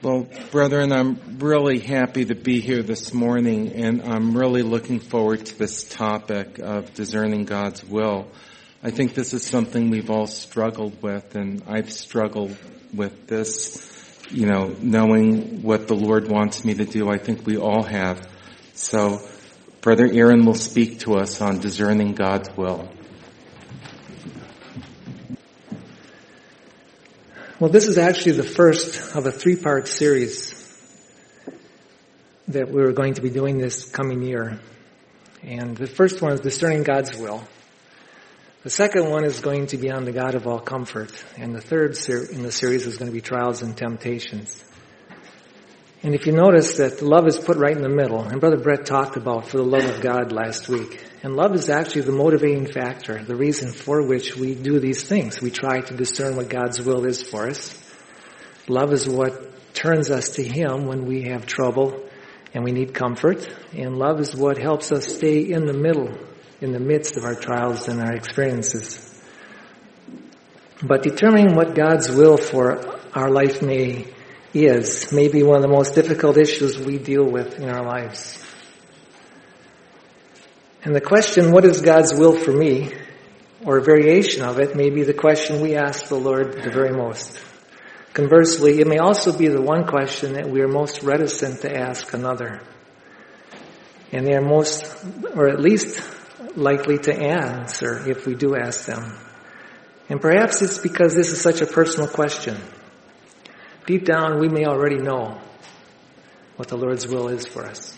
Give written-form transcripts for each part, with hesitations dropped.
Well, brethren, I'm really happy to be here this morning, and I'm really looking forward to this topic of discerning God's will. I think this is something we've all struggled with, and I've struggled with this, knowing what the Lord wants me to do. I think we all have. So, Brother Aaron will speak to us on discerning God's will. Well, this is actually the first of a three-part series that we're going to be doing this coming year. And the first one is discerning God's will. The second one is going to be on the God of all comfort. And the third in the series is going to be trials and temptations. And if you notice that love is put right in the middle, and Brother Brett talked about for the love of God last week. And love is actually the motivating factor, the reason for which we do these things. We try to discern what God's will is for us. Love is what turns us to Him when we have trouble and we need comfort. And love is what helps us stay in the middle, in the midst of our trials and our experiences. But determining what God's will for our life may be one of the most difficult issues we deal with in our lives. And the question, what is God's will for me, or a variation of it, may be the question we ask the Lord the very most. Conversely, it may also be the one question that we are most reticent to ask another. And they are most, or at least likely to answer if we do ask them. And perhaps it's because this is such a personal question. Deep down, we may already know what the Lord's will is for us.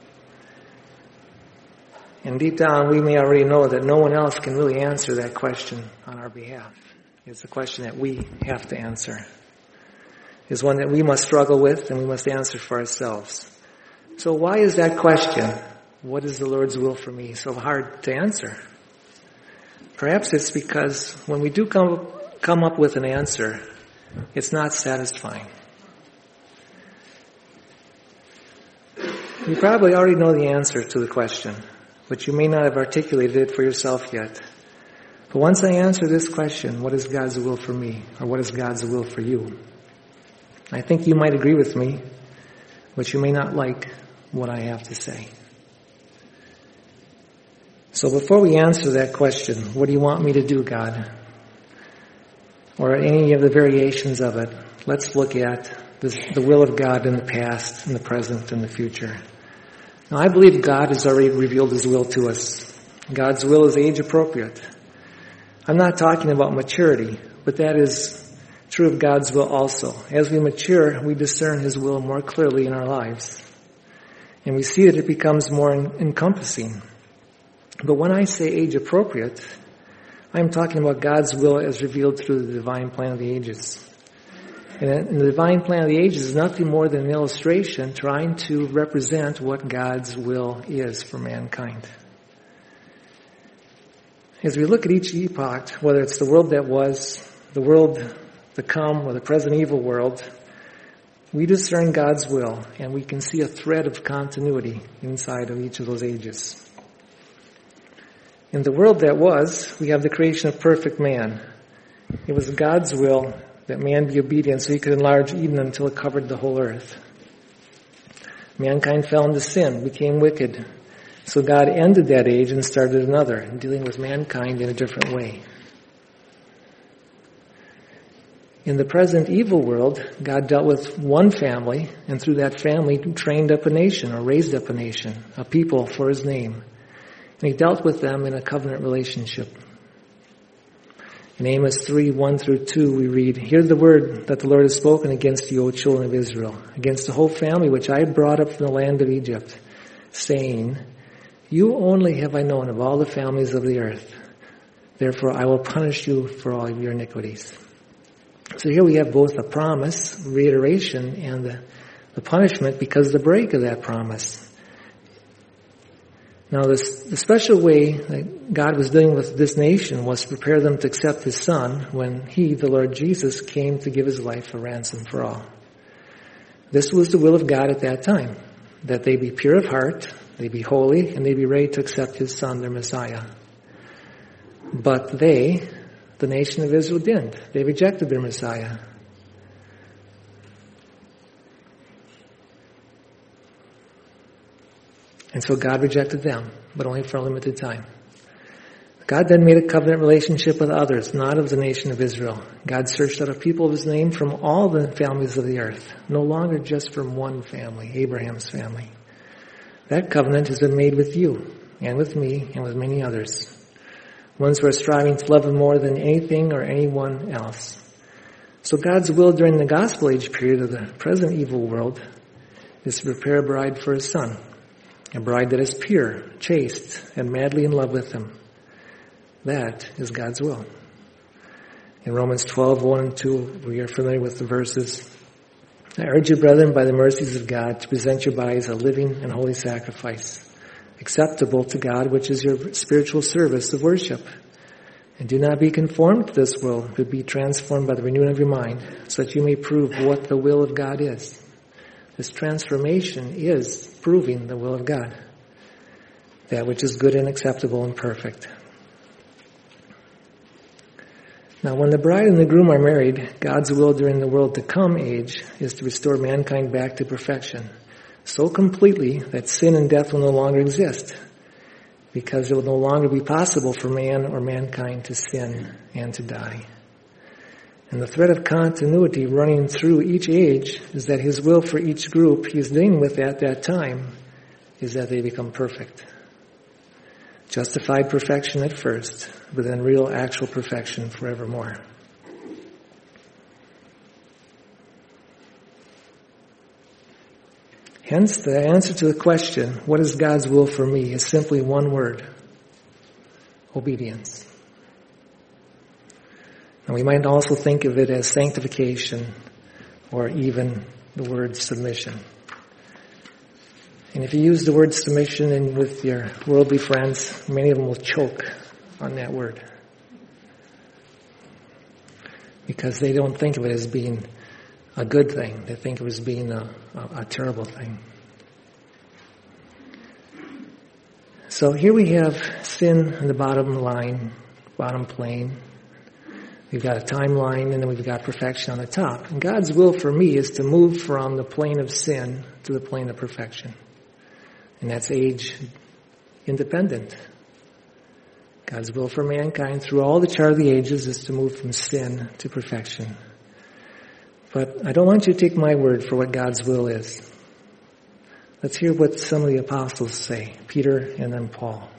And deep down, we may already know that no one else can really answer that question on our behalf. It's a question that we have to answer. It's one that we must struggle with and we must answer for ourselves. So why is that question, what is the Lord's will for me, so hard to answer? Perhaps it's because when we do come up with an answer, it's not satisfying. You probably already know the answer to the question, but you may not have articulated it for yourself yet. But once I answer this question, what is God's will for me? Or what is God's will for you? I think you might agree with me, but you may not like what I have to say. So before we answer that question, what do you want me to do, God? Or any of the variations of it, let's look at the will of God in the past, in the present, and the future. Now, I believe God has already revealed His will to us. God's will is age appropriate. I'm not talking about maturity, but that is true of God's will also. As we mature, we discern His will more clearly in our lives. And we see that it becomes more encompassing. But when I say age appropriate, I'm talking about God's will as revealed through the divine plan of the ages. And the divine plan of the ages is nothing more than an illustration trying to represent what God's will is for mankind. As we look at each epoch, whether it's the world that was, the world to come, or the present evil world, we discern God's will, and we can see a thread of continuity inside of each of those ages. In the world that was, we have the creation of perfect man. It was God's will that man be obedient so He could enlarge Eden until it covered the whole earth. Mankind fell into sin, became wicked. So God ended that age and started another, dealing with mankind in a different way. In the present evil world, God dealt with one family, and through that family trained up a nation, or raised up a nation, a people for His name. And He dealt with them in a covenant relationship. In Amos 3:1-2, we read, "Hear the word that the Lord has spoken against you, O children of Israel, against the whole family which I brought up from the land of Egypt, saying, You only have I known of all the families of the earth. Therefore I will punish you for all of your iniquities." So here we have both a promise, reiteration, and the punishment because of the break of that promise. Now, the special way that God was dealing with this nation was to prepare them to accept His Son when He, the Lord Jesus, came to give His life a ransom for all. This was the will of God at that time, that they be pure of heart, they be holy, and they be ready to accept His Son, their Messiah. But they, the nation of Israel, didn't. They rejected their Messiah. And so God rejected them, but only for a limited time. God then made a covenant relationship with others, not of the nation of Israel. God searched out a people of his name from all the families of the earth, no longer just from one family, Abraham's family. That covenant has been made with you, and with me, and with many others. Ones who are striving to love him more than anything or anyone else. So God's will during the gospel age period of the present evil world is to prepare a bride for his son. A bride that is pure, chaste, and madly in love with him. That is God's will. In Romans 12, 1 and 2, we are familiar with the verses. I urge you, brethren, by the mercies of God, to present your bodies a living and holy sacrifice, acceptable to God, which is your spiritual service of worship. And do not be conformed to this world, but be transformed by the renewing of your mind, so that you may prove what the will of God is. This transformation is proving the will of God, that which is good and acceptable and perfect. Now, when the bride and the groom are married, God's will during the world to come age is to restore mankind back to perfection, so completely that sin and death will no longer exist, because it will no longer be possible for man or mankind to sin and to die. And the thread of continuity running through each age is that his will for each group he is dealing with at that time is that they become perfect. Justified perfection at first, but then real actual perfection forevermore. Hence, the answer to the question, what is God's will for me, is simply one word: obedience. And we might also think of it as sanctification, or even the word submission. And if you use the word submission and with your worldly friends, many of them will choke on that word, because they don't think of it as being a good thing. They think of it as being a terrible thing. So here we have sin on the bottom line, bottom plane. We've got a timeline, and then we've got perfection on the top. And God's will for me is to move from the plane of sin to the plane of perfection. And that's age independent. God's will for mankind through all the chart of the ages is to move from sin to perfection. But I don't want you to take my word for what God's will is. Let's hear what some of the apostles say, Peter and then Paul.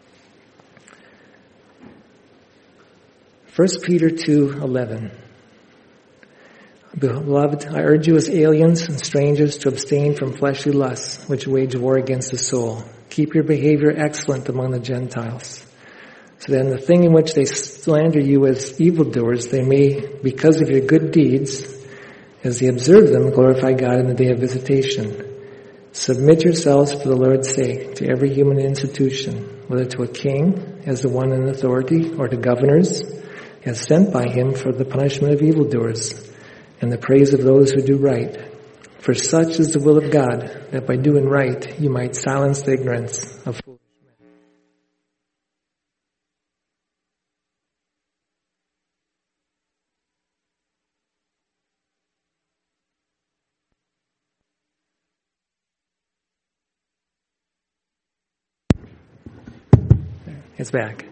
1 Peter 2:11. Beloved, I urge you as aliens and strangers to abstain from fleshly lusts, which wage war against the soul. Keep your behavior excellent among the Gentiles, so that in the thing in which they slander you as evildoers, they may, because of your good deeds, as they observe them, glorify God in the day of visitation. Submit yourselves for the Lord's sake to every human institution, whether to a king as the one in authority, or to governors as sent by him for the punishment of evildoers and the praise of those who do right. For such is the will of God, that by doing right you might silence the ignorance of foolish men. It's back.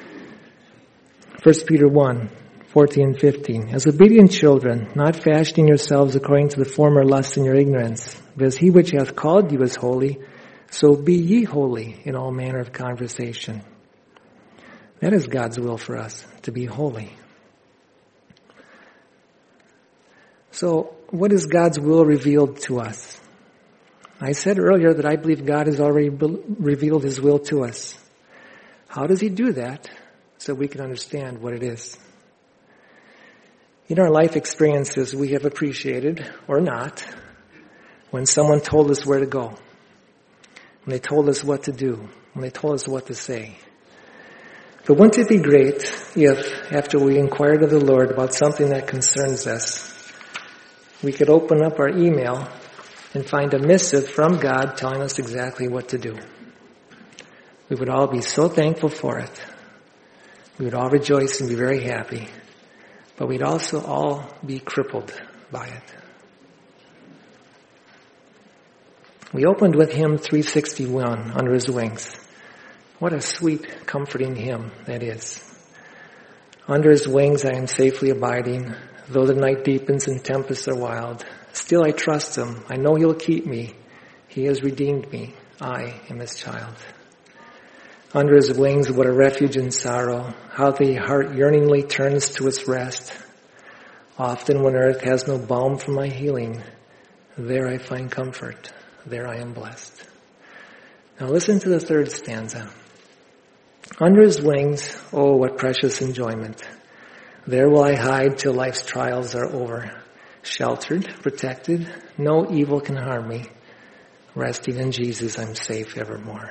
1 Peter 1:14 and 15. As obedient children, not fashioning yourselves according to the former lusts in your ignorance, but as he which hath called you is holy, so be ye holy in all manner of conversation. That is God's will for us, to be holy. So, what is God's will revealed to us? I said earlier that I believe God has already revealed his will to us. How does he do that? So we can understand what it is. In our life experiences, we have appreciated, or not, when someone told us where to go, when they told us what to do, when they told us what to say. But wouldn't it be great if, after we inquired of the Lord about something that concerns us, we could open up our email and find a missive from God telling us exactly what to do? We would all be so thankful for it. We would all rejoice and be very happy. But we'd also all be crippled by it. We opened with hymn 361, Under His Wings. What a sweet, comforting hymn that is. Under His wings I am safely abiding, though the night deepens and tempests are wild. Still I trust Him, I know He'll keep me. He has redeemed me, I am His child. Under His wings, what a refuge in sorrow, how the heart yearningly turns to its rest. Often when earth has no balm for my healing, there I find comfort, there I am blessed. Now listen to the third stanza. Under His wings, oh, what precious enjoyment. There will I hide till life's trials are over. Sheltered, protected, no evil can harm me. Resting in Jesus, I'm safe evermore.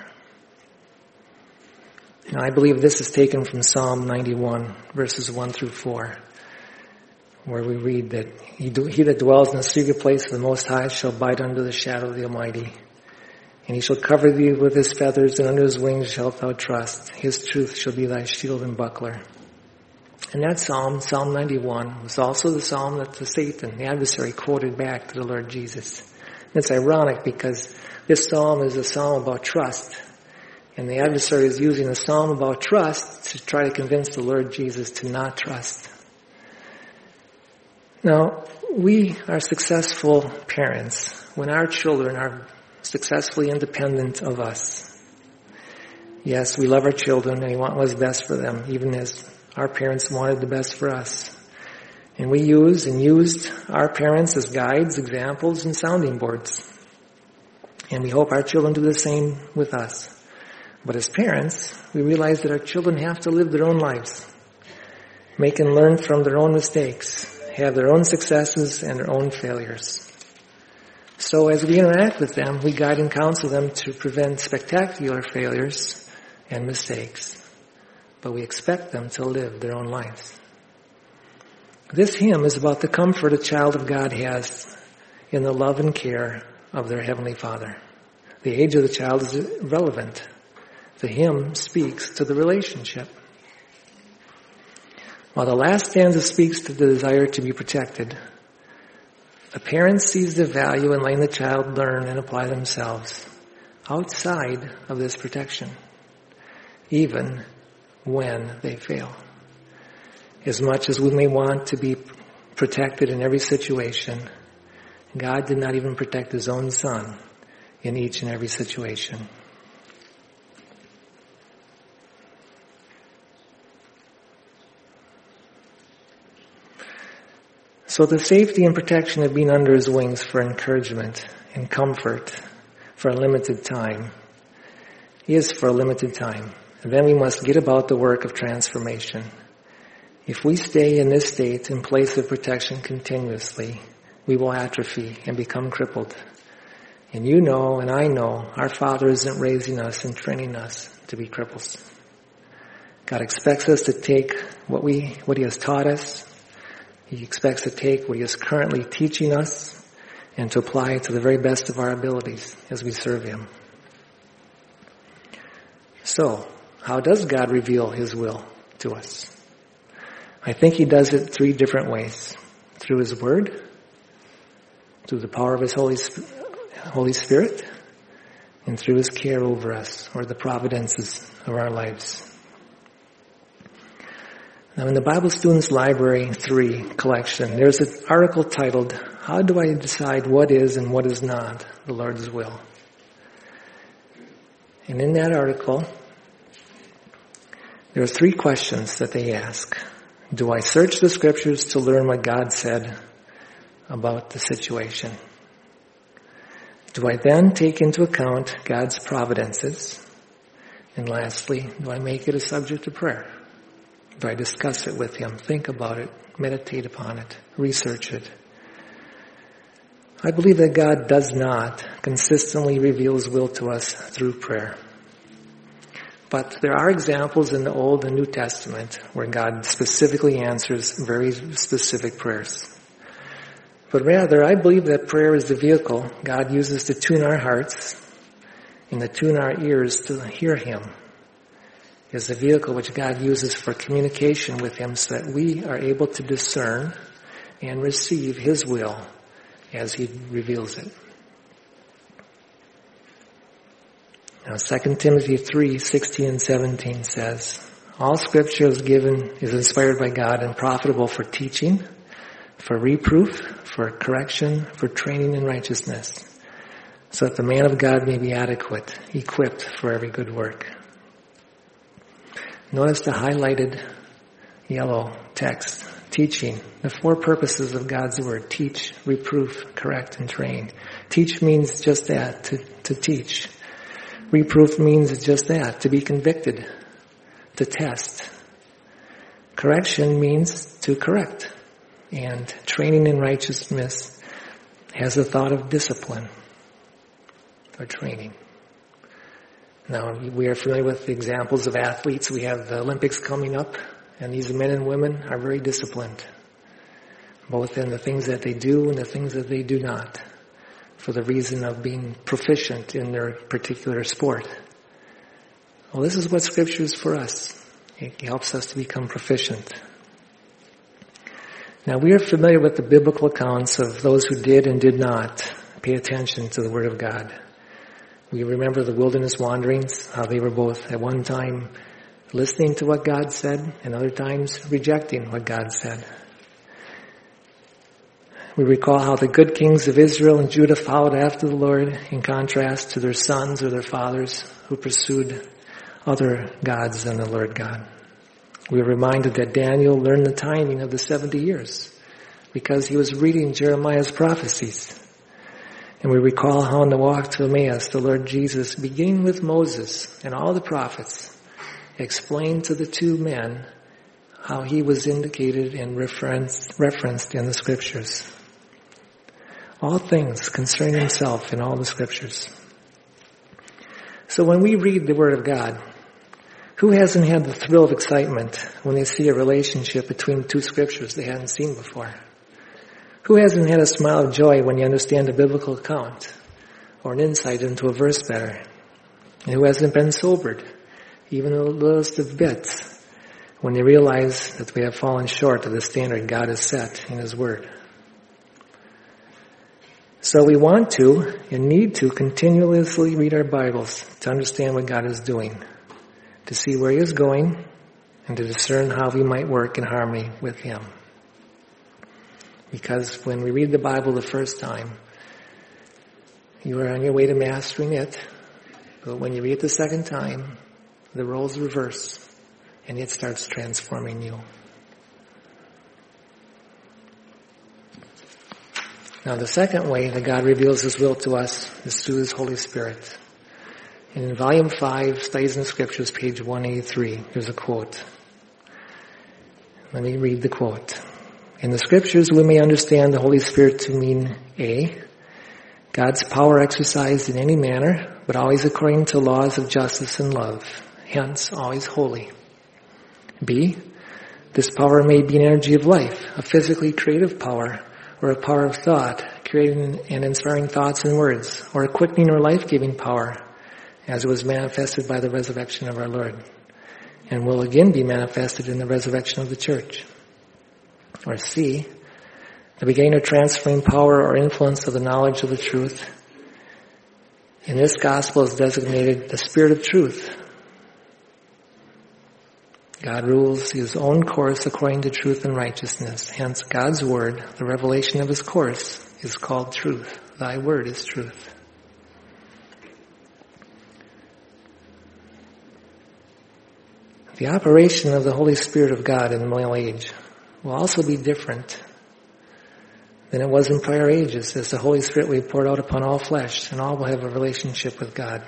Now I believe this is taken from Psalm 91, verses 1 through 4, where we read that he that dwells in the secret place of the Most High shall abide under the shadow of the Almighty. And He shall cover thee with His feathers, and under His wings shalt thou trust. His truth shall be thy shield and buckler. And that psalm, Psalm 91, was also the psalm that Satan, the adversary, quoted back to the Lord Jesus. And it's ironic because this psalm is a psalm about trust. And the adversary is using a psalm about trust to try to convince the Lord Jesus to not trust. Now, we are successful parents when our children are successfully independent of us. Yes, we love our children and we want what's best for them, even as our parents wanted the best for us. And we used our parents as guides, examples, and sounding boards. And we hope our children do the same with us. But as parents, we realize that our children have to live their own lives, make and learn from their own mistakes, have their own successes and their own failures. So as we interact with them, we guide and counsel them to prevent spectacular failures and mistakes. But we expect them to live their own lives. This hymn is about the comfort a child of God has in the love and care of their Heavenly Father. The age of the child is irrelevant. The hymn speaks to the relationship. While the last stanza speaks to the desire to be protected, the parent sees the value in letting the child learn and apply themselves outside of this protection, even when they fail. As much as we may want to be protected in every situation, God did not even protect His own Son in each and every situation. So the safety and protection of being under His wings for encouragement and comfort for a limited time is for a limited time. And then we must get about the work of transformation. If we stay in this state in place of protection continuously, we will atrophy and become crippled. And you know, and I know, our Father isn't raising us and training us to be cripples. God expects us to take what He has taught us. He expects to take what He is currently teaching us and to apply it to the very best of our abilities as we serve Him. So, how does God reveal His will to us? I think He does it 3 different ways. Through His Word, through the power of His Holy Spirit, and through His care over us, or the providences of our lives. Now in the Bible Students Library 3 collection, there's an article titled, How Do I Decide What Is and What Is Not the Lord's Will? And in that article, there are 3 questions that they ask. Do I search the Scriptures to learn what God said about the situation? Do I then take into account God's providences? And lastly, do I make it a subject of prayer? Do I discuss it with Him, think about it, meditate upon it, research it? I believe that God does not consistently reveal His will to us through prayer. But there are examples in the Old and New Testament where God specifically answers very specific prayers. But rather, I believe that prayer is the vehicle God uses to tune our hearts and to tune our ears to hear Him. It is the vehicle which God uses for communication with Him so that we are able to discern and receive His will as He reveals it. Now, 2 Timothy 3:16 and 17 says, all Scripture is inspired by God and profitable for teaching, for reproof, for correction, for training in righteousness, so that the man of God may be adequate, equipped for every good work. Notice the highlighted yellow text, teaching, the four purposes of God's Word: teach, reproof, correct, and train. Teach means just that, to teach. Reproof means just that, to be convicted, to test. Correction means to correct. And training in righteousness has the thought of discipline or training. Now, we are familiar with the examples of athletes. We have the Olympics coming up, and these men and women are very disciplined, both in the things that they do and the things that they do not, for the reason of being proficient in their particular sport. Well, this is what Scripture is for us. It helps us to become proficient. Now, we are familiar with the biblical accounts of those who did and did not pay attention to the Word of God. We remember the wilderness wanderings, how they were both at one time listening to what God said and other times rejecting what God said. We recall how the good kings of Israel and Judah followed after the Lord, in contrast to their sons or their fathers who pursued other gods than the Lord God. We are reminded that Daniel learned the timing of the 70 years because he was reading Jeremiah's prophecies. And we recall how in the walk to Emmaus, the Lord Jesus, beginning with Moses and all the prophets, explained to the two men how he was indicated and referenced in the Scriptures. All things concerning himself in all the Scriptures. So when we read the Word of God, who hasn't had the thrill of excitement when they see a relationship between two Scriptures they hadn't seen before? Who hasn't had a smile of joy when you understand a biblical account or an insight into a verse better? And who hasn't been sobered, even the littlest of bits, when they realize that we have fallen short of the standard God has set in His Word? So we want to and need to continuously read our Bibles to understand what God is doing, to see where He is going, and to discern how we might work in harmony with Him. Because when we read the Bible the first time, you are on your way to mastering it. But when you read it the second time, the roles reverse, and it starts transforming you. Now, the second way that God reveals His will to us is through His Holy Spirit. In Volume 5, Studies in Scriptures, page 183, there's a quote. Let me read the quote. In the Scriptures, we may understand the Holy Spirit to mean A, God's power exercised in any manner, but always according to laws of justice and love, hence always holy. B, this power may be an energy of life, a physically creative power, or a power of thought, creating and inspiring thoughts and words, or a quickening or life-giving power, as it was manifested by the resurrection of our Lord, and will again be manifested in the resurrection of the church. Or C, the beginning of transferring power or influence of the knowledge of the truth. In this gospel is designated the Spirit of truth. God rules His own course according to truth and righteousness. Hence, God's Word, the revelation of His course, is called truth. Thy Word is truth. The operation of the Holy Spirit of God in the millennial age will also be different than it was in prior ages, as the Holy Spirit will be poured out upon all flesh, and all will have a relationship with God.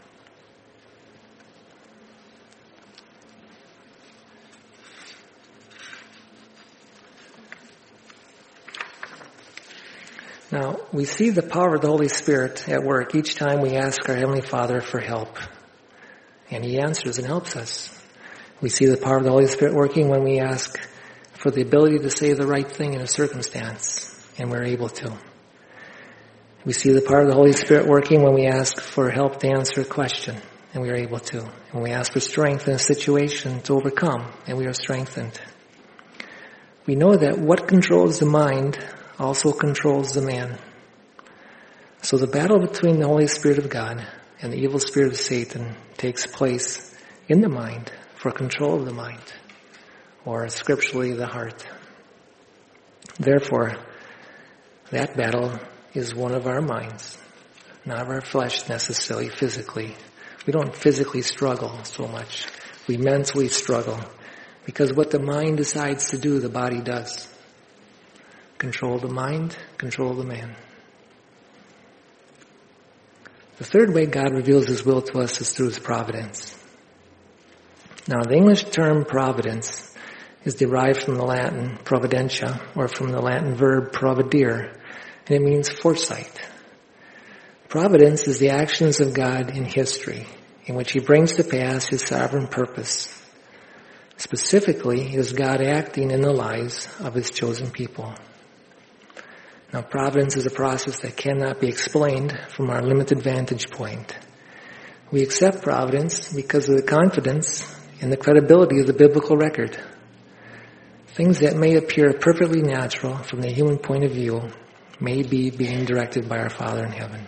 Now, we see the power of the Holy Spirit at work each time we ask our Heavenly Father for help. And He answers and helps us. We see the power of the Holy Spirit working when we ask for the ability to say the right thing in a circumstance, and we're able to. We see the power of the Holy Spirit working when we ask for help to answer a question, and we are able to. When we ask for strength in a situation to overcome, and we are strengthened. We know that what controls the mind also controls the man. So the battle between the Holy Spirit of God and the evil spirit of Satan takes place in the mind for control of the mind, or scripturally the heart. Therefore, that battle is one of our minds, not of our flesh necessarily physically. We don't physically struggle so much. We mentally struggle because what the mind decides to do, the body does. Control the mind, control the man. The third way God reveals His will to us is through His providence. Now, the English term providence is derived from the Latin providentia, or from the Latin verb providere, and it means foresight. Providence is the actions of God in history, in which He brings to pass His sovereign purpose. Specifically, it is God acting in the lives of His chosen people. Now, providence is a process that cannot be explained from our limited vantage point. We accept providence because of the confidence and the credibility of the biblical record. Things that may appear perfectly natural from the human point of view may be being directed by our Father in heaven.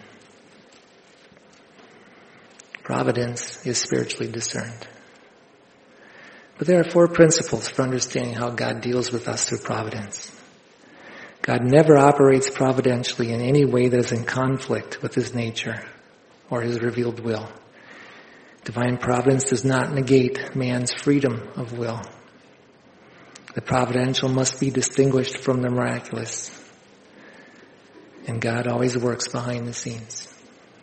Providence is spiritually discerned. But there are 4 principles for understanding how God deals with us through providence. God never operates providentially in any way that is in conflict with His nature or His revealed will. Divine providence does not negate man's freedom of will. The providential must be distinguished from the miraculous. And God always works behind the scenes.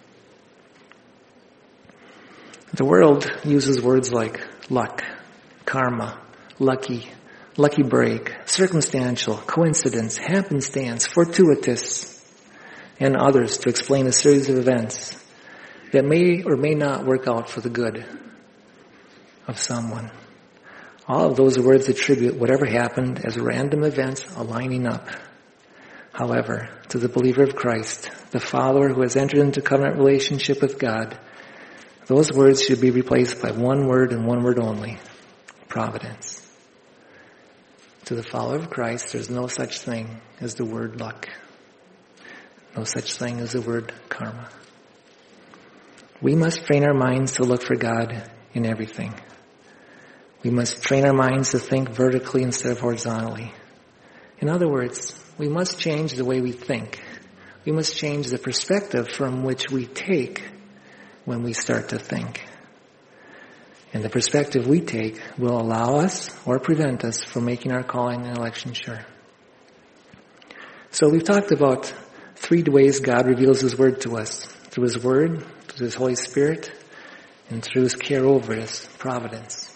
The world uses words like luck, karma, lucky, lucky break, circumstantial, coincidence, happenstance, fortuitous, and others to explain a series of events that may or may not work out for the good of someone. All of those words attribute whatever happened as random events aligning up. However, to the believer of Christ, the follower who has entered into covenant relationship with God, those words should be replaced by one word and one word only: providence. To the follower of Christ, there's no such thing as the word luck. No such thing as the word karma. We must train our minds to look for God in everything. We must train our minds to think vertically instead of horizontally. In other words, we must change the way we think. We must change the perspective from which we take when we start to think. And the perspective we take will allow us or prevent us from making our calling and election sure. So we've talked about 3 ways God reveals His Word to us. Through His Word, through His Holy Spirit, and through His care over us, providence.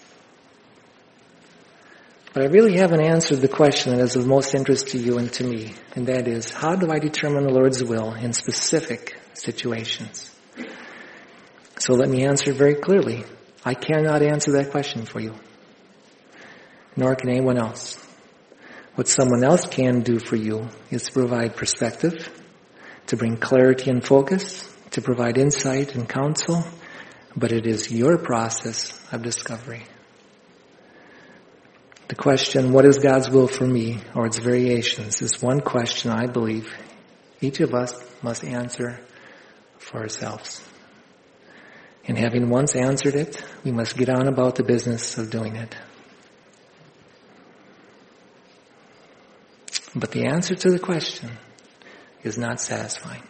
But I really haven't answered the question that is of most interest to you and to me, and that is, how do I determine the Lord's will in specific situations? So let me answer very clearly. I cannot answer that question for you, nor can anyone else. What someone else can do for you is to provide perspective, to bring clarity and focus, to provide insight and counsel, but it is your process of discovery. The question, what is God's will for me, or its variations, is one question I believe each of us must answer for ourselves. And having once answered it, we must get on about the business of doing it. But the answer to the question is not satisfying.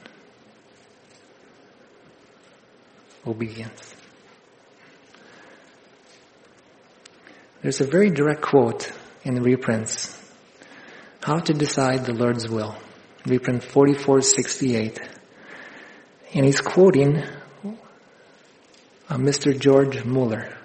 Obedience. There's a very direct quote in the reprints. How to Decide the Lord's Will. Reprint 4468. And he's quoting Mr. George Mueller.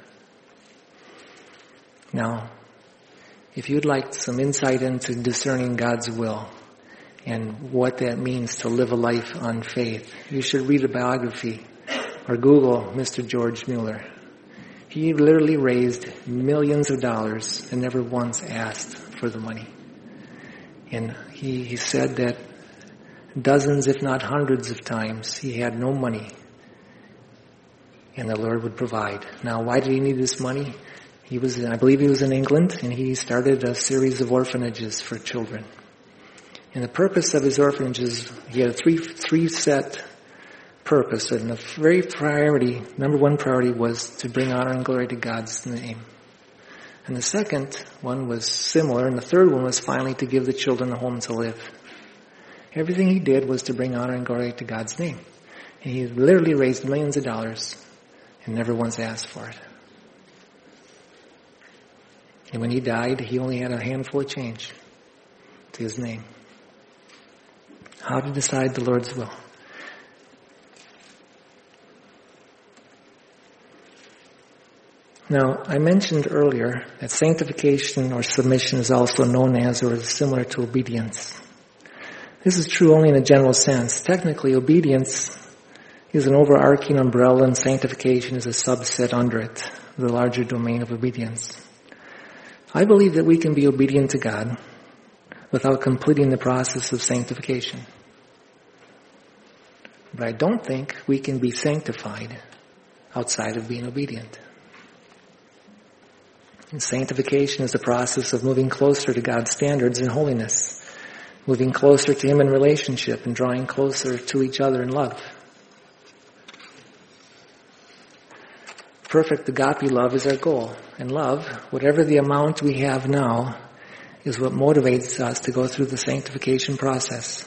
Now, if you'd like some insight into discerning God's will and what that means to live a life on faith, you should read a biography or Google Mr. George Mueller. He literally raised millions of dollars and never once asked for the money. And he said that dozens, if not hundreds of times, he had no money. And the Lord would provide. Now, why did he need this money? I believe he was in England, and he started a series of orphanages for children. And the purpose of his orphanages, he had three set purpose, and the very number one priority was to bring honor and glory to God's name. And the second one was similar, and the third one was finally to give the children a home to live. Everything he did was to bring honor and glory to God's name. And he literally raised millions of dollars and never once asked for it. And when he died, he only had a handful of change to his name. How to decide the Lord's will. Now, I mentioned earlier that sanctification or submission is also known as or is similar to obedience. This is true only in a general sense. Technically, obedience is an overarching umbrella and sanctification is a subset under it, the larger domain of obedience. I believe that we can be obedient to God without completing the process of sanctification. But I don't think we can be sanctified outside of being obedient. And sanctification is the process of moving closer to God's standards in holiness, moving closer to Him in relationship, and drawing closer to each other in love. Perfect agape love is our goal. And love, whatever the amount we have now, is what motivates us to go through the sanctification process.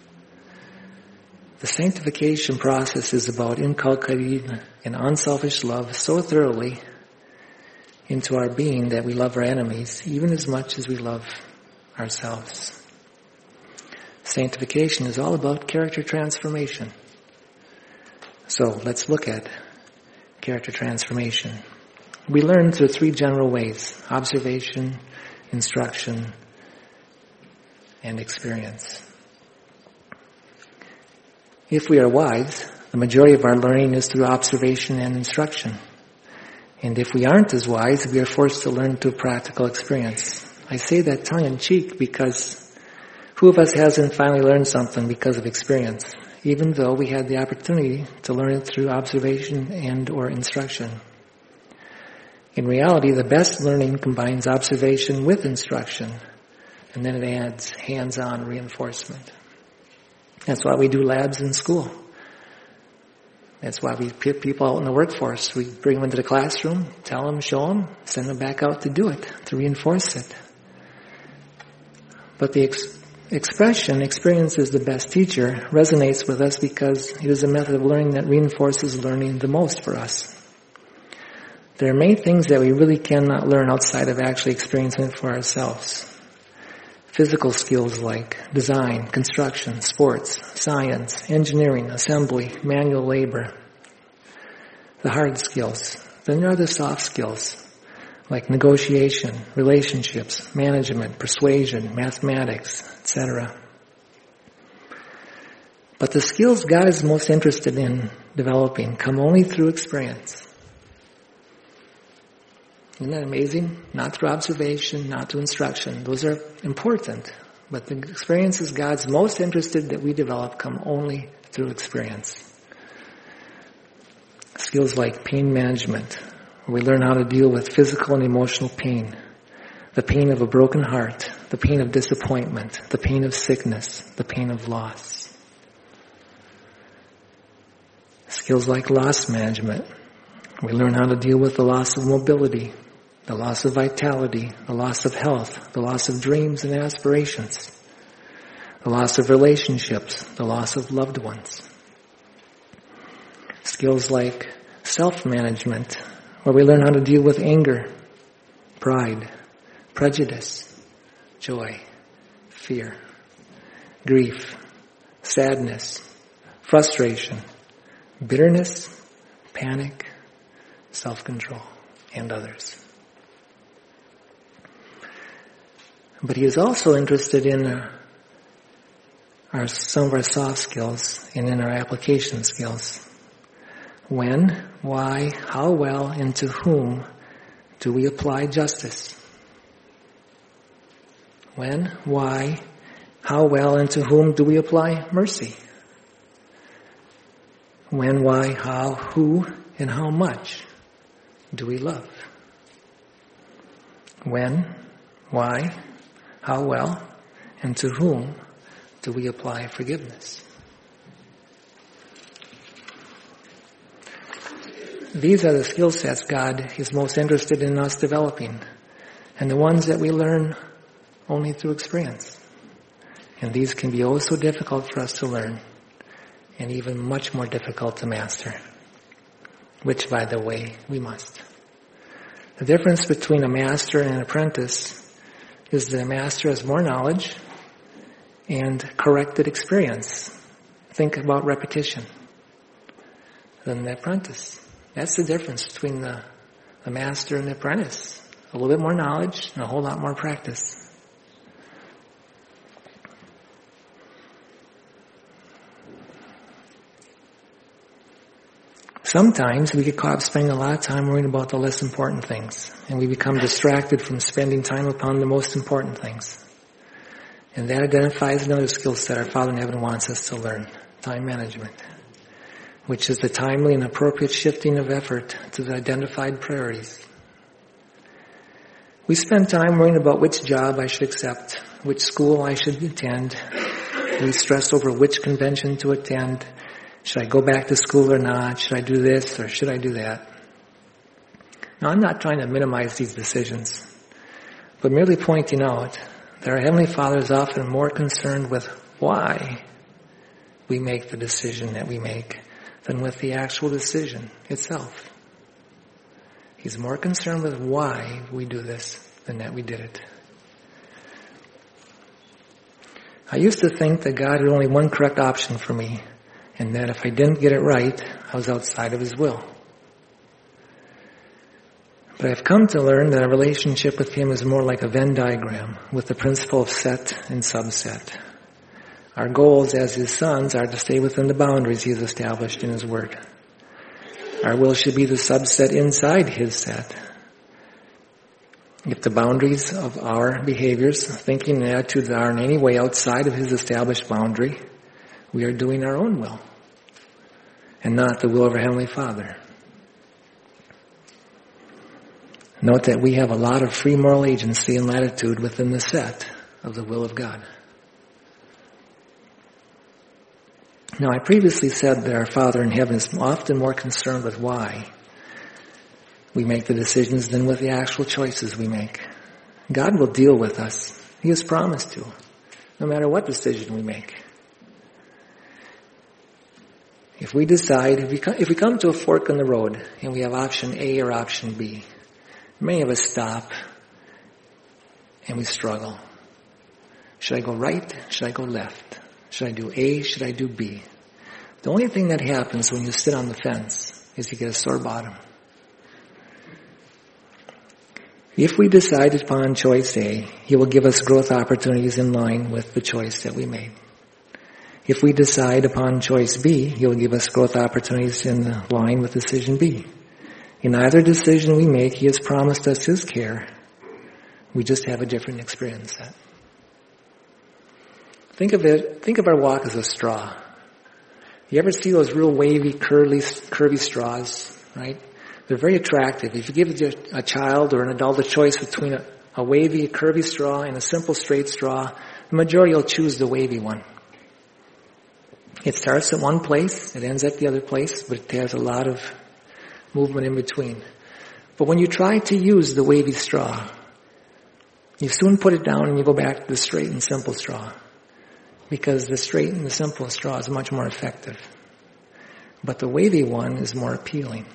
The sanctification process is about inculcating an unselfish love so thoroughly into our being that we love our enemies even as much as we love ourselves. Sanctification is all about character transformation. So let's look at character transformation. We learn through three general ways: observation, instruction, and experience. If we are wise, the majority of our learning is through observation and instruction. And if we aren't as wise, we are forced to learn through practical experience. I say that tongue-in-cheek because who of us hasn't finally learned something because of experience, even though we had the opportunity to learn it through observation and or instruction? In reality, the best learning combines observation with instruction, and then it adds hands-on reinforcement. That's why we do labs in school. That's why we put people out in the workforce. We bring them into the classroom, tell them, show them, send them back out to do it, to reinforce it. But the expression, experience is the best teacher, resonates with us because it is a method of learning that reinforces learning the most for us. There are many things that we really cannot learn outside of actually experiencing it for ourselves. Physical skills like design, construction, sports, science, engineering, assembly, manual labor. The hard skills. Then there are the soft skills like negotiation, relationships, management, persuasion, mathematics, etc. But the skills God is most interested in developing come only through experience. Isn't that amazing? Not through observation, not through instruction. Those are important. But the experiences God's most interested that we develop come only through experience. Skills like pain management, where we learn how to deal with physical and emotional pain. The pain of a broken heart, the pain of disappointment, the pain of sickness, the pain of loss. Skills like loss management. We learn how to deal with the loss of mobility, the loss of vitality, the loss of health, the loss of dreams and aspirations, the loss of relationships, the loss of loved ones. Skills like self-management, where we learn how to deal with anger, pride, prejudice, joy, fear, grief, sadness, frustration, bitterness, panic, self-control, and others. But He is also interested in some of our soft skills and in our application skills. When, why, how well, and to whom do we apply justice? When, why, how well, and to whom do we apply mercy? When, why, how, who, and how much do we love? When, why, how well, and to whom do we apply forgiveness? these are the skill sets God is most interested in us developing, and the ones that we learn only through experience. And these can be oh so difficult for us to learn, and even much more difficult to master, which, by the way, we must. The difference between a master and an apprentice is that a master has more knowledge and corrected experience. Think about repetition than the apprentice. That's the difference between the master and the apprentice. A little bit more knowledge and a whole lot more practice. Sometimes we get caught up spending a lot of time worrying about the less important things, and we become distracted from spending time upon the most important things. And that identifies another skill set our Father in Heaven wants us to learn, time management, which is the timely and appropriate shifting of effort to the identified priorities. We spend time worrying about which job I should accept, which school I should attend. We stress over which convention to attend. Should I go back to school or not? Should I do this or should I do that? Now, I'm not trying to minimize these decisions, but merely pointing out that our Heavenly Father is often more concerned with why we make the decision that we make than with the actual decision itself. He's more concerned with why we do this than that we did it. I used to think that God had only one correct option for me, and that if I didn't get it right, I was outside of His will. But I've come to learn that a relationship with Him is more like a Venn diagram with the principle of set and subset. Our goals as His sons are to stay within the boundaries He has established in His Word. Our will should be the subset inside His set. If the boundaries of our behaviors, thinking, and attitudes are in any way outside of His established boundary, we are doing our own will and not the will of our Heavenly Father. Note that we have a lot of free moral agency and latitude within the set of the will of God. Now, I previously said that our Father in heaven is often more concerned with why we make the decisions than with the actual choices we make. God will deal with us. He has promised to, no matter what decision we make. If we decide, if we come to a fork in the road and we have option A or option B, many of us stop and we struggle. Should I go right? Should I go left? Should I do A? Should I do B? The only thing that happens when you sit on the fence is you get a sore bottom. If we decide upon choice A, He will give us growth opportunities in line with the choice that we made. If we decide upon choice B, He will give us growth opportunities in line with decision B. In either decision we make, He has promised us His care. We just have a different experience set. Think of our walk as a straw. You ever see those real wavy, curvy straws, right? They're very attractive. If you give a child or an adult a choice between a wavy, curvy straw and a simple, straight straw, the majority will choose the wavy one. It starts at one place, it ends at the other place, but it has a lot of movement in between. But when you try to use the wavy straw, you soon put it down and you go back to the straight and simple straw. Because the straight and the simple straw is much more effective. But the wavy one is more appealing.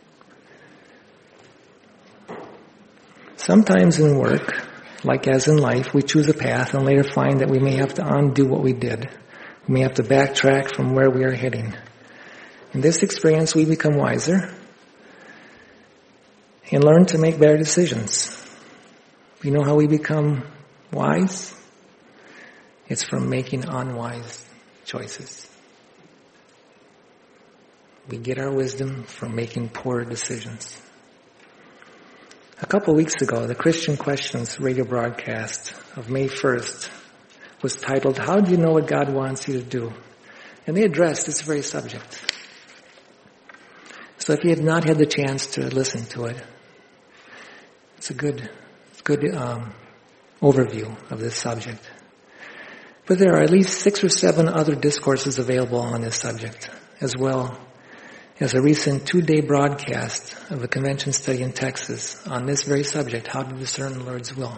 Sometimes in work, like as in life, we choose a path and later find that we may have to undo what we did. We may have to backtrack from where we are heading. In this experience, we become wiser and learn to make better decisions. You know how we become wise? It's from making unwise choices. We get our wisdom from making poor decisions. A couple weeks ago, the Christian Questions radio broadcast of May 1st was titled, "How do you know what God wants you to do?" And they addressed this very subject. So if you have not had the chance to listen to it, it's a good overview of this subject. But there are at least 6 or 7 other discourses available on this subject as well. as a recent 2-day broadcast of a convention study in Texas on this very subject, how to discern the Lord's will.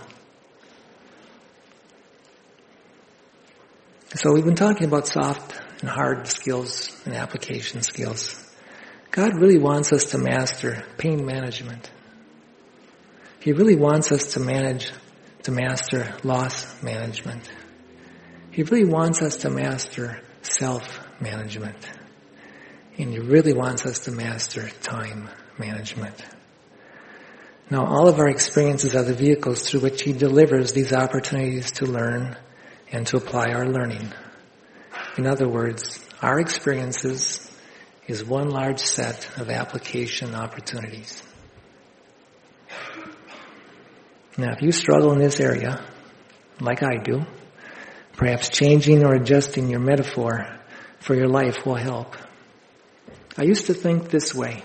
So we've been talking about soft and hard skills and application skills. God really wants us to master pain management. He really wants us to master loss management. He really wants us to master self-management. And He really wants us to master time management. Now, all of our experiences are the vehicles through which He delivers these opportunities to learn and to apply our learning. In other words, our experiences is one large set of application opportunities. Now, if you struggle in this area, like I do, perhaps changing or adjusting your metaphor for your life will help. I used to think this way.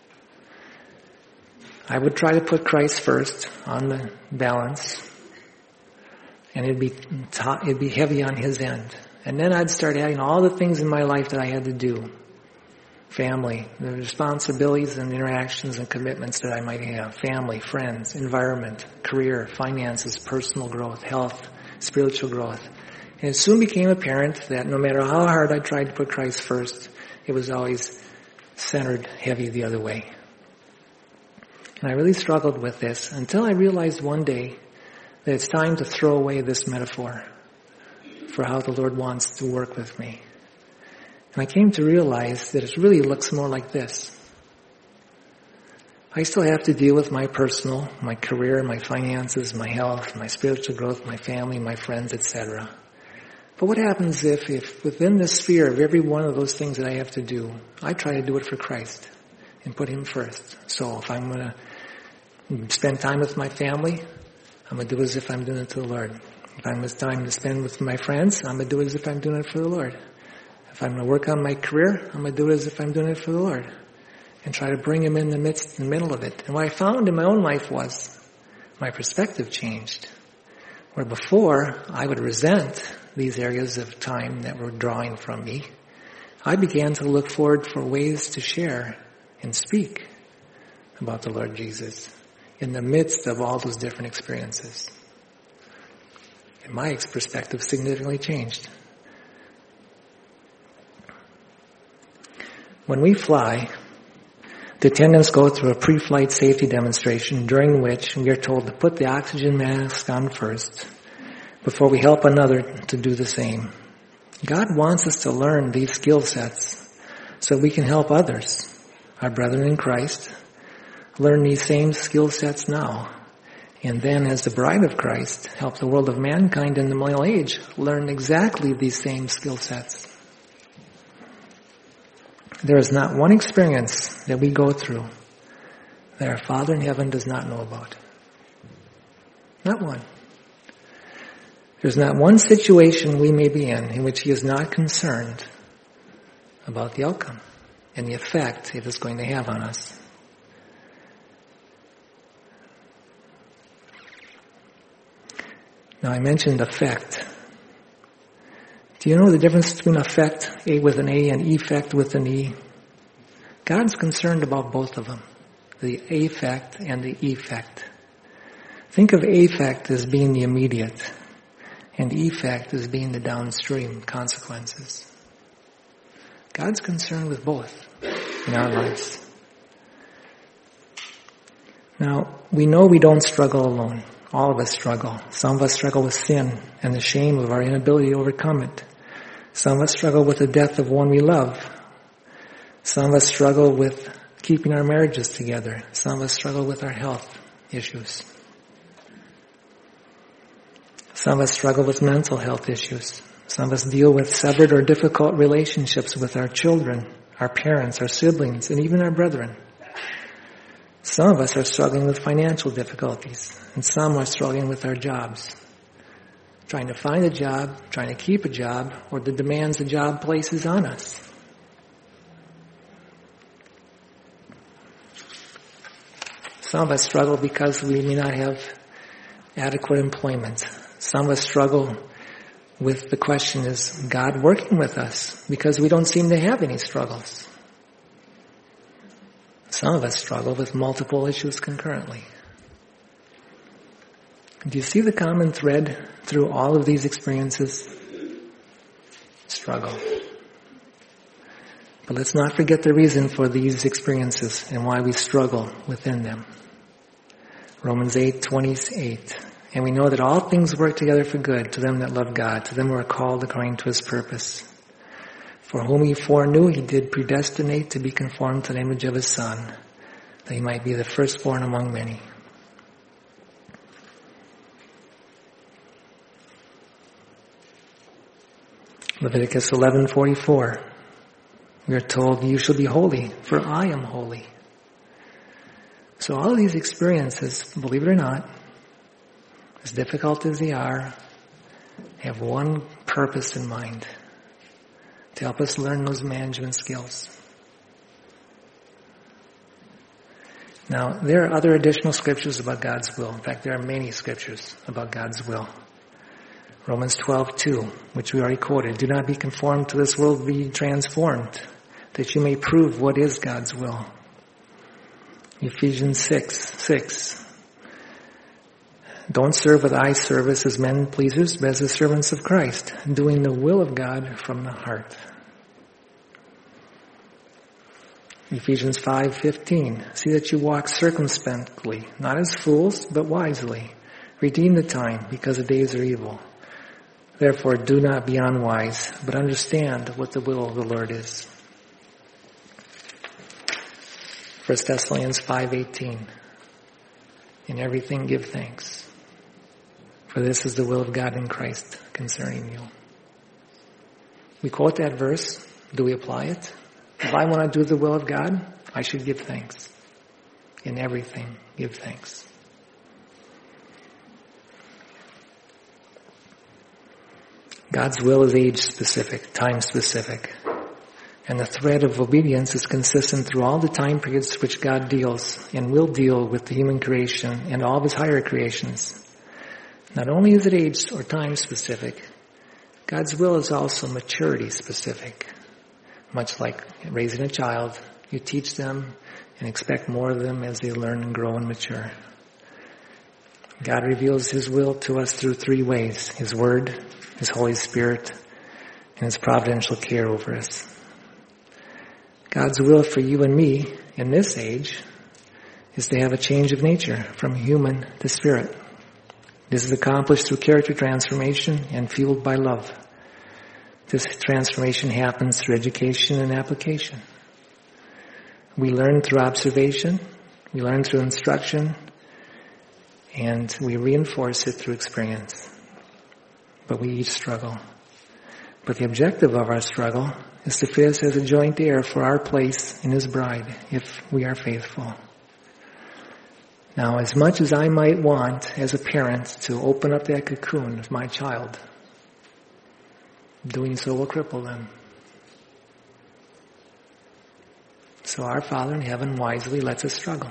I would try to put Christ first on the balance, and it'd be heavy on His end. And then I'd start adding all the things in my life that I had to do. Family, the responsibilities and interactions and commitments that I might have. Family, friends, environment, career, finances, personal growth, health, spiritual growth. And it soon became apparent that no matter how hard I tried to put Christ first, it was always centered heavy the other way. And I really struggled with this until I realized one day that it's time to throw away this metaphor for how the Lord wants to work with me. And I came to realize that it really looks more like this. I still have to deal with my personal, my career, my finances, my health, my spiritual growth, my family, my friends, etc. But what happens if within the sphere of every one of those things that I have to do, I try to do it for Christ and put Him first? So if I'm going to spend time with my family, I'm going to do it as if I'm doing it to the Lord. If I'm with time to spend with my friends, I'm going to do it as if I'm doing it for the Lord. If I'm going to work on my career, I'm going to do it as if I'm doing it for the Lord. And try to bring Him in the middle of it. And what I found in my own life was my perspective changed. Where before I would resent these areas of time that were drawing from me, I began to look forward for ways to share and speak about the Lord Jesus in the midst of all those different experiences. And my perspective significantly changed. When we fly, the attendants go through a pre-flight safety demonstration during which we are told to put the oxygen mask on first before we help another to do the same. God wants us to learn these skill sets so we can help others, our brethren in Christ, learn these same skill sets now. And then as the bride of Christ, help the world of mankind in the millennial age learn exactly these same skill sets. There is not one experience that we go through that our Father in heaven does not know about. Not one. There's not one situation we may be in which He is not concerned about the outcome and the effect it is going to have on us. Now I mentioned effect. Do you know the difference between effect, A with an A, and effect with an E? God's concerned about both of them, the affect and the effect. Think of affect as being the immediate, and effect as being the downstream consequences. God's concerned with both in our lives. Now, we know we don't struggle alone. All of us struggle. Some of us struggle with sin and the shame of our inability to overcome it. Some of us struggle with the death of one we love. Some of us struggle with keeping our marriages together. Some of us struggle with our health issues. Some of us struggle with mental health issues. Some of us deal with severed or difficult relationships with our children, our parents, our siblings, and even our brethren. Some of us are struggling with financial difficulties, and some are struggling with our jobs. Trying to find a job, trying to keep a job, or the demands the job places on us. Some of us struggle because we may not have adequate employment. Some of us struggle with the question, is God working with us? Because we don't seem to have any struggles. Some of us struggle with multiple issues concurrently. Do you see the common thread through all of these experiences? Struggle. But let's not forget the reason for these experiences and why we struggle within them. Romans 8:28. And we know that all things work together for good to them that love God, to them who are called according to His purpose. For whom He foreknew, He did predestinate to be conformed to the image of His Son, that He might be the firstborn among many. Leviticus 11:44. We are told, you shall be holy, for I am holy. So all of these experiences, believe it or not, as difficult as they are, have one purpose in mind, to help us learn those management skills. Now, there are other additional scriptures about God's will. In fact, there are many scriptures about God's will. Romans 12:2, which we already quoted, do not be conformed to this world, be transformed, that you may prove what is God's will. Ephesians 6:6, don't serve with eye service as men pleasers, but as the servants of Christ, doing the will of God from the heart. Ephesians 5:15, see that you walk circumspectly, not as fools, but wisely. Redeem the time, because the days are evil. Therefore, do not be unwise, but understand what the will of the Lord is. 1 Thessalonians 5:18, in everything give thanks, for this is the will of God in Christ concerning you. We quote that verse. Do we apply it? If I want to do the will of God, I should give thanks. In everything, give thanks. God's will is age-specific, time-specific. And the thread of obedience is consistent through all the time periods which God deals and will deal with the human creation and all of His higher creations. Not only is it age or time-specific, God's will is also maturity-specific. Much like raising a child, you teach them and expect more of them as they learn and grow and mature. God reveals His will to us through three ways: His Word, His Holy Spirit, and His providential care over us. God's will for you and me in this age is to have a change of nature from human to spirit. This is accomplished through character transformation and fueled by love. This transformation happens through education and application. We learn through observation, we learn through instruction, and we reinforce it through experience. But we each struggle. But the objective of our struggle is to fit us as a joint heir for our place in His bride, if we are faithful. Now, as much as I might want, as a parent, to open up that cocoon of my child, doing so will cripple them. So our Father in heaven wisely lets us struggle.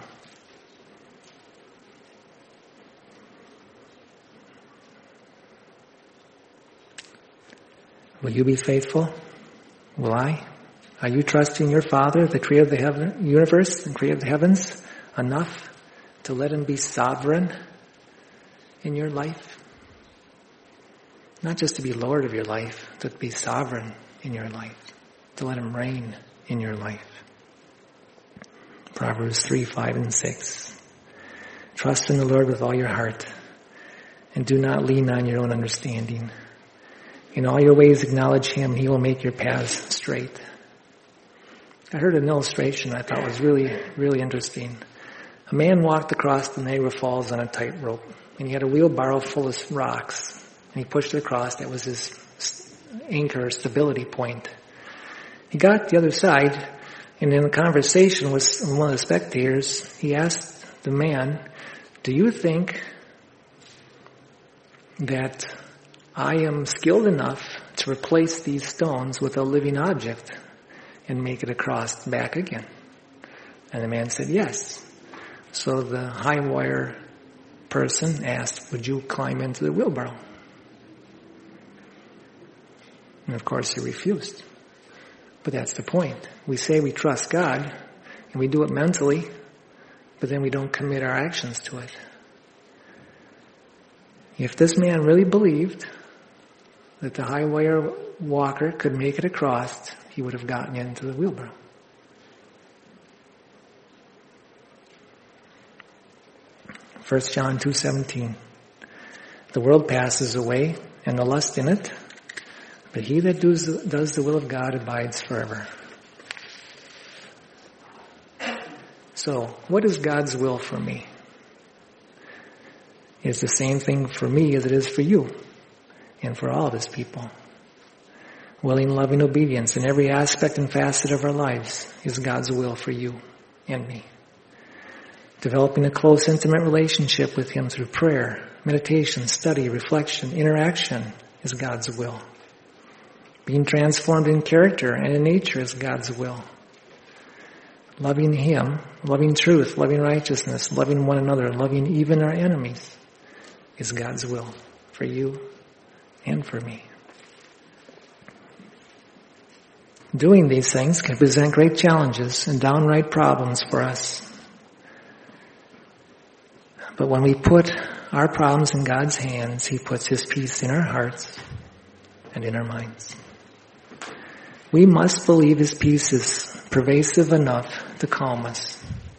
Will you be faithful? Will I? Are you trusting your Father, the creator of the universe, the creator of the heavens, enough to let Him be sovereign in your life? Not just to be Lord of your life, but to be sovereign in your life, to let Him reign in your life. Proverbs 3:5 and 6. Trust in the Lord with all your heart, and do not lean on your own understanding. In all your ways acknowledge Him, He will make your paths straight. I heard an illustration I thought was really, really interesting. A man walked across the Niagara Falls on a tightrope, and he had a wheelbarrow full of rocks, and he pushed it across. That was his anchor, stability point. He got to the other side, and in a conversation with one of the spectators, he asked the man, do you think that I am skilled enough to replace these stones with a living object and make it across back again? And the man said, yes. So the high wire person asked, would you climb into the wheelbarrow? And of course he refused. But that's the point. We say we trust God, And we do it mentally, but then we don't commit our actions to it. If this man really believed that the high wire walker could make it across, he would have gotten into the wheelbarrow. First John 2:17. The world passes away and the lust in it, but he that does the will of God abides forever. So, what is God's will for me? It's the same thing for me as it is for you and for all of His people. Willing, loving obedience in every aspect and facet of our lives is God's will for you and me. Developing a close, intimate relationship with Him through prayer, meditation, study, reflection, interaction is God's will. Being transformed in character and in nature is God's will. Loving Him, loving truth, loving righteousness, loving one another, loving even our enemies is God's will for you and for me. Doing these things can present great challenges and downright problems for us. But when we put our problems in God's hands, He puts His peace in our hearts and in our minds. We must believe His peace is pervasive enough to calm us.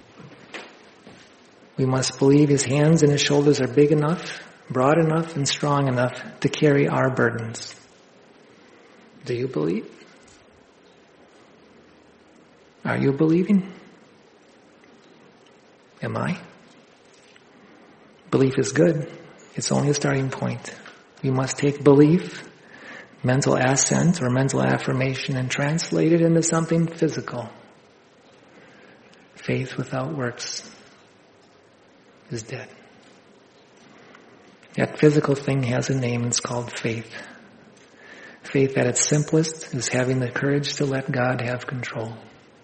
We must believe His hands and His shoulders are big enough, broad enough, and strong enough to carry our burdens. Do you believe? Are you believing? Am I? Belief is good. It's only a starting point. We must take belief, mental assent or mental affirmation, and translate it into something physical. Faith without works is dead. That physical thing has a name. It's called faith. Faith at its simplest is having the courage to let God have control.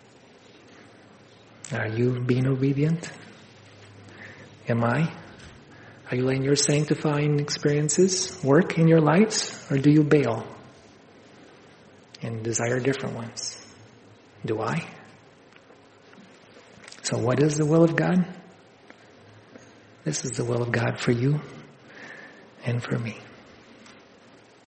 Are you being obedient? Am I? Are you letting your sanctifying experiences work in your lives, or do you bail and desire different ones? Do I? So what is the will of God? This is the will of God for you and for me.